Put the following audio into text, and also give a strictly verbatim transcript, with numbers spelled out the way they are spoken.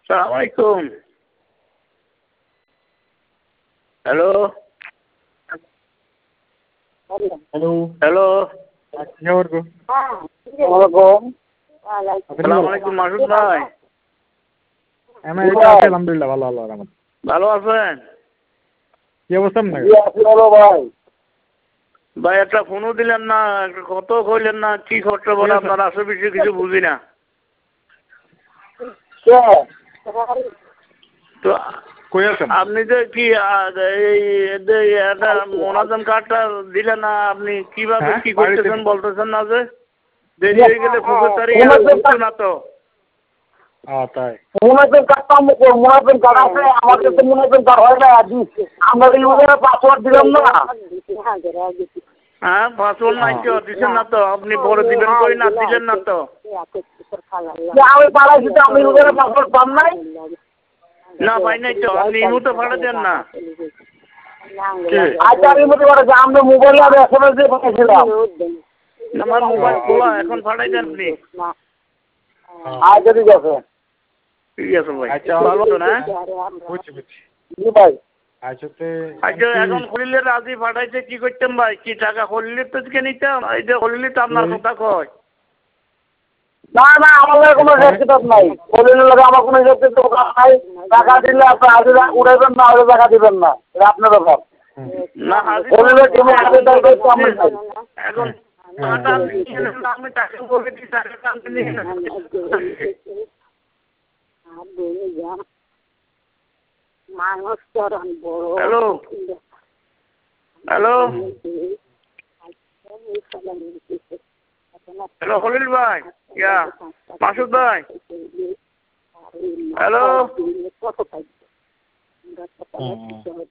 সালাম আলাইকুম। Hello hello hello আসসালামু সালাম আলাইকুম মাসুদ ভাই। আমি এই তো আছি আলহামদুলিল্লাহ ভালো আল্লাহর রহমতে। ভালো আছেন? কি অবস্থা আপনার? ভাই ভাই একটা ফোনও দিলেন না, একটা কত কইলেন না, কি খরচ বলে আপনার আসে বেশি কিছু বুঝি না। তো কই আছেন? আপনি যে কি আহ, এই যে একটা মোনাজাম কার্ডটা দিলেন না, আপনি কিভাবে হ্যাঁ, কি বাড়িতে। করতেছেন বলতেছেন না যে দেরি হয়ে গেলে ফুকের তারিখ আর উঠছে না তো। ও তাই। মুনাফিক কার্ডটা মুনাফিক কার্ড আছে আমাদের তো মুনাফিক কার্ড হয় না আজ আমরা ইউজারের পাসওয়ার্ড দিলাম না হ্যাঁ পাসওয়ার্ড নাই তো, দিচ্ছেন না তো, আপনি পরে দিবেন কই না দিলেন না তো। যে আমি পাড়াইছি তো আমি ইউজারের পাসওয়ার্ড পাম নাই না পাই নাই তো, আপনি ইমু তো ভাড়া দেন না। কে? আচ্ছা আমি মনে করে যে আমরা মোবাইলে আমি এসএমএস দিয়ে পাঠিয়েছিলাম আমার মোবাইল খোলা, এখন ভাড়াই দেন আপনি। আচ্ছা ঠিক আছে ঠিক আছে ভাই, আচ্ছা, ভালো তো না? বুঝছি বুঝছি। জি ভাই আচ্ছা তে আচ্ছা এখন হলিলে রাজি পাঠাইছে কি করতাম ভাই, কি টাকা হলিলে তো কে নিতাম, এই যে হলিলে তো আপনার কথা কয়। না না আমাদের কোনো হিসাব কিতাব নাই বলিলে লাগে আমার কোনো হিসাব কিতাব নাই টাকা দিলে আপনি হাজিরা উড়াইবেন না হলে টাকা দিবেন না এটা আপনার ব্যাপার না হাজির বলিলে কেমন হাজির দরকার তো আমি নাই এখন টাকা নিয়ে নেন, আমি টাকা বলে দিই, টাকা আপনি নিয়ে নেন। হ্যালো হ্যালো হ্যালো হলিল ভাই, ইয়া মাসুদ ভাই, হ্যালো